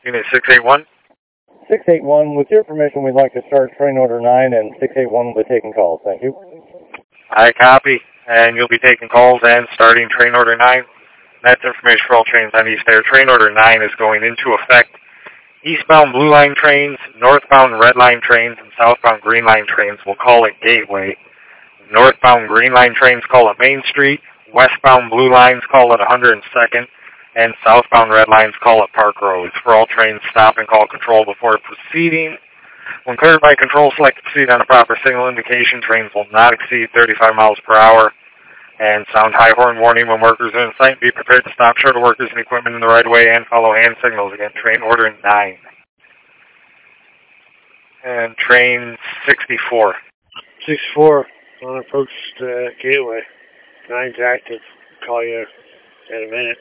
Unit 681. 681, with your permission, we'd like to start train order 9, and 681 will be taking calls. Thank you. I copy, and you'll be taking calls and starting train order 9. That's information for all trains on East Air. Train order 9 is going into effect. Eastbound Blue Line trains, northbound Red Line trains, and southbound Green Line trains will call it Gateway. Northbound Green Line trains call it Main Street. Westbound Blue Lines call it 102nd. And southbound Red Lines call it Park Roads. For all trains, stop and call control before proceeding. When cleared by control, select to proceed on a proper signal indication. Trains will not exceed 35 miles per hour. And sound high horn warning when workers are in sight. Be prepared to stop short of workers and equipment in the right of way and follow hand signals. Again, train order 9. And train 64. 64 on approach to Gateway. 9's active. Call you in a minute.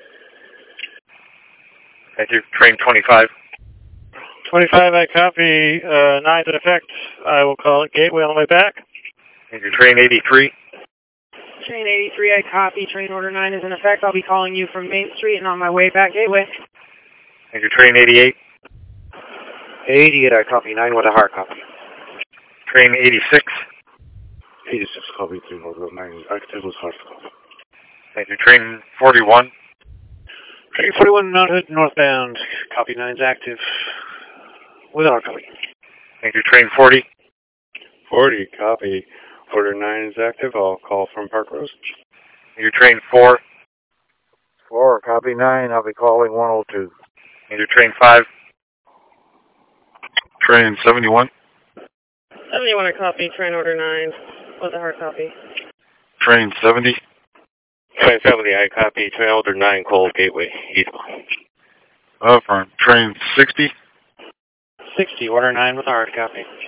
Thank you. Train 25. 25, I copy. 9's in effect. I will call it Gateway on the way back. Thank you. Train 83. Train 83, I copy. Train order 9 is in effect. I'll be calling you from Main Street and on my way back Gateway. Thank you. Train 88. 88, I copy. 9 with a hard copy. Train 86. 86, copy. Train order 9 is active with hard copy. Thank you. Train 41. Train 41 mounted northbound. Copy. 9's active with a hard copy. Thank you. Train 40. 40, copy. Order 9 is active. I'll call from Park Roads. Thank you. Train 4. 4, copy. 9, I'll be calling 102. Thank you. Train 5. Train 71. 71, I copy. Train order 9 with a hard copy. Train 70. Train 70, I copy. Train order 9, call Gateway, eastbound. Affirm. Train 60. 60, order 9 with a hard copy.